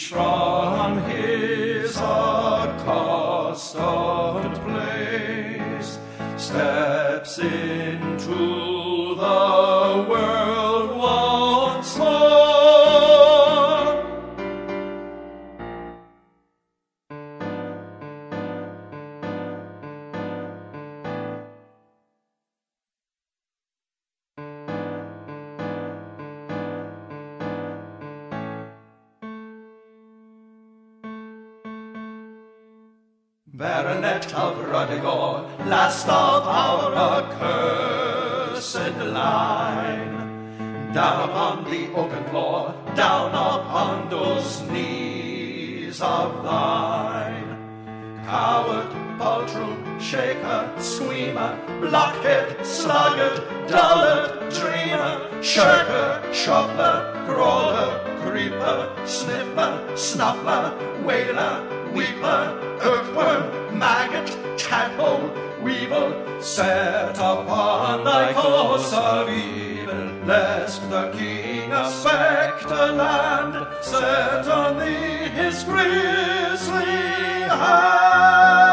each from his accustomed place steps into the world once more. Baronet of Ruddigore, last of our accursed line, down upon the oaken floor, down upon those knees of thine. Coward, poltroon, shaker, screamer, blockhead, sluggard, dullard, dreamer, shirker, shuffler, crawler, creeper, sniffer, snuffler, wailer, weeper, earthworm, maggot, tadpole, weevil, set upon thy course of evil, lest the king of Spectreland set on thee his grisly hand.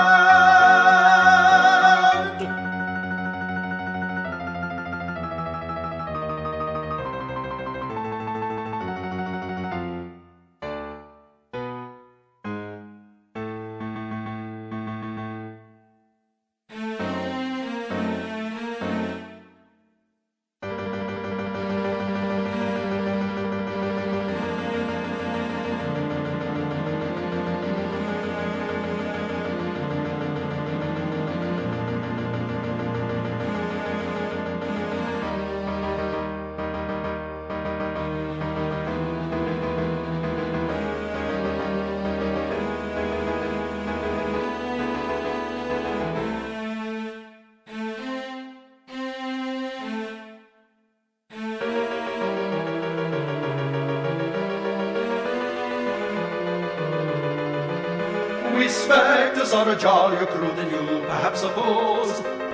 We spectres are a jollier crew than you perhaps suppose.